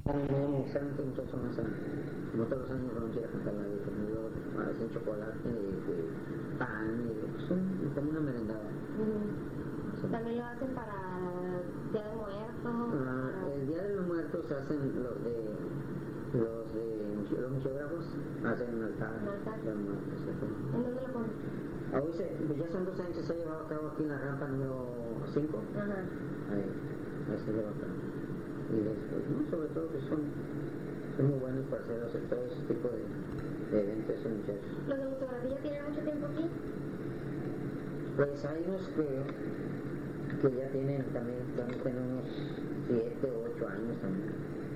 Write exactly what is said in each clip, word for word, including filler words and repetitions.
muy excelente muchachos más, como todos los años vamos a ir a cantar la de conmigo, hacen chocolate, de pan, y pues un, como una merendada. Uh-huh. Sí. También lo hacen para Día de Muertos. Ah, el Día de los Muertos se hacen los de los de los museógrafos, hacen un altar. ¿Un altar? De muertos, ¿En dónde lo ponen? Hoy se, pues ya son dos años que se ha llevado a cabo aquí en la rampa número cinco. Ajá. Ahí, ahí se lleva a cabo. Y después, ¿no? Sobre todo que son, son muy buenos para hacer, hacer todo ese tipo de, de eventos esos muchachos. ¿Los de museografía tienen mucho tiempo aquí? Pues hay unos que, que ya tienen también, tienen unos siete o ocho años también.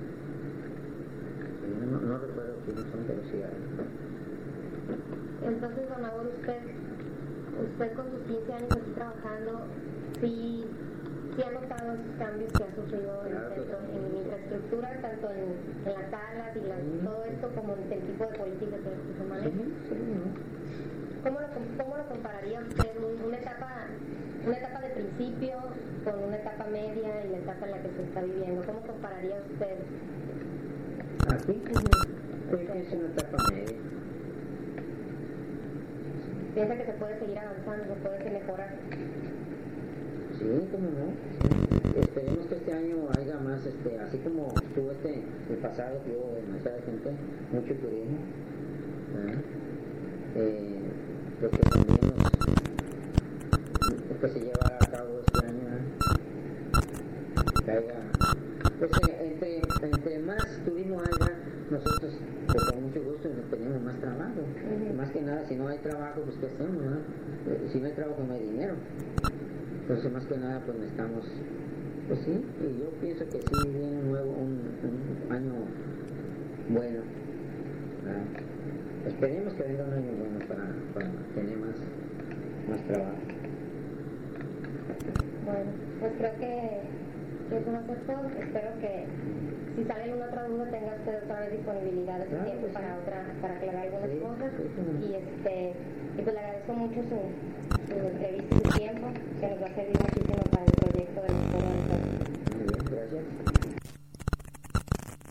No, no recuerdo quiénes son, pero sí hay. Entonces, don Agur, usted, usted con sus quince años aquí trabajando, sí, sí ha notado esos cambios que ha sufrido en el centro, en la infraestructura, tanto en, en las salas y la, sí, todo esto, como en el tipo de política que se maneja. Sí, sí, ¿no? ¿Cómo lo, ¿Cómo lo compararía usted? Una etapa, una etapa de principio con una etapa media y la etapa en la que se está viviendo. ¿Cómo compararía usted? ¿Aquí? Creo que es una etapa media. ¿Piensa que se puede seguir avanzando, se puede mejorar? Sí, cómo no. Sí. Esperemos que este año haya más, este, así como estuvo este, el pasado, que hubo demasiada gente, mucho turismo. ¿Eh? Eh, pues que también nos, que se lleva a cabo este año, ¿eh? Que haya, pues eh, entre, entre más turismo haya, nosotros pues, con mucho gusto nos tenemos más trabajo. Uh-huh. Más que nada, si no hay trabajo, pues ¿qué hacemos? ¿No? Eh, si no hay trabajo, no hay dinero. Entonces, más que nada, pues necesitamos, pues sí, y yo pienso que sí viene un nuevo, un, un año bueno. ¿Verdad? Esperemos que venga un año bueno para, para tener más, más trabajo. Bueno, pues creo que, que eso va a ser todo. Espero que si sale alguna otra duda tenga usted otra vez disponibilidad de su Claro, tiempo sí, para otra, para aclarar algunas sí, cosas. Sí, sí. Y este, y pues le agradezco mucho su, su entrevista y su tiempo, que nos va a servir muchísimo para el proyecto del